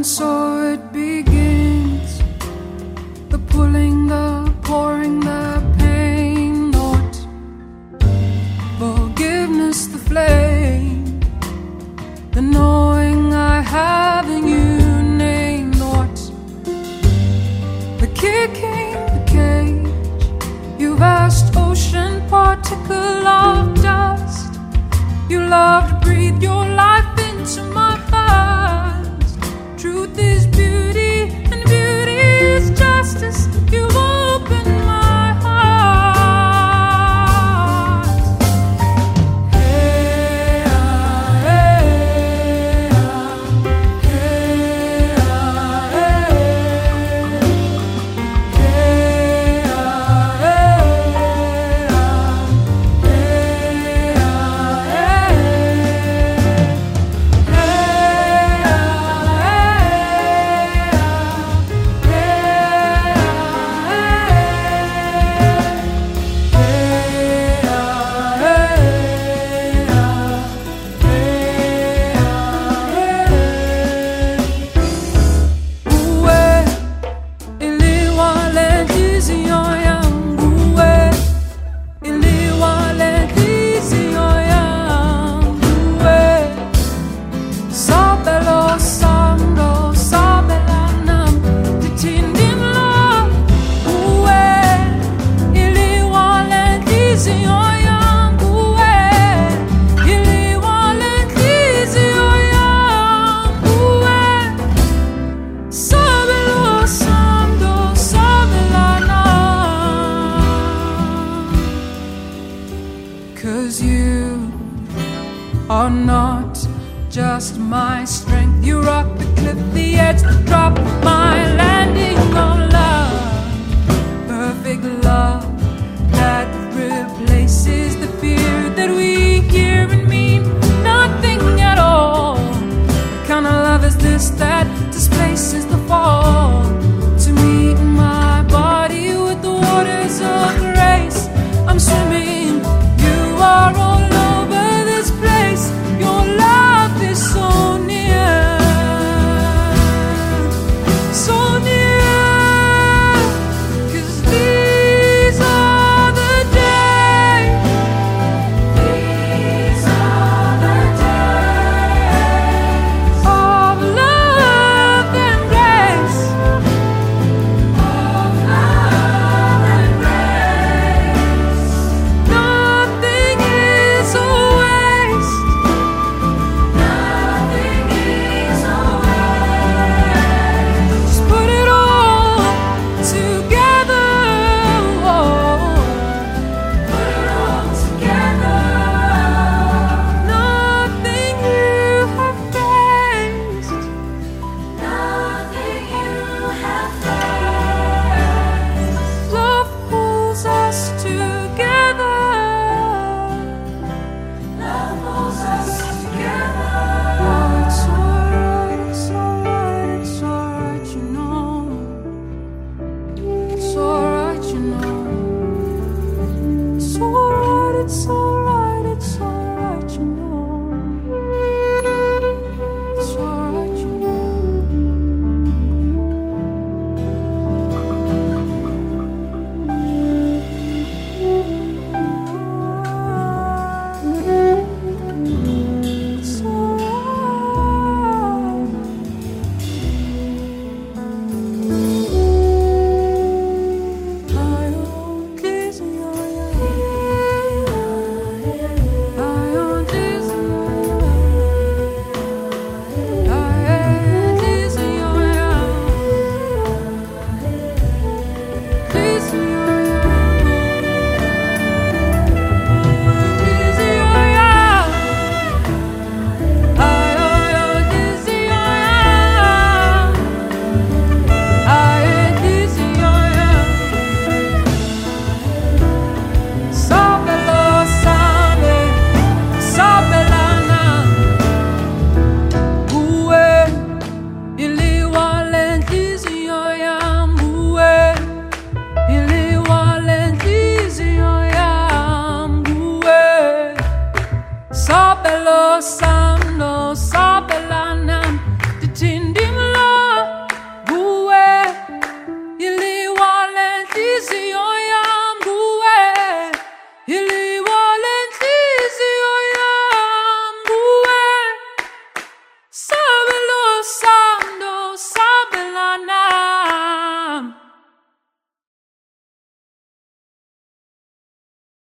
so it begins, the pulling, the pouring, the pain, Lord. Forgiveness, the flame, the knowing I have in you name, Lord. The kicking, the cage, you vast ocean particle of dust. You love to breathe your life into my past. Truth is beauty, and beauty is justice. You've opened my heart. Hey, hey, hey, Cause you are not just my strength. You rock the cliff, the edge, the drop, my landing on love. Perfect love that replaces the fear that we hear.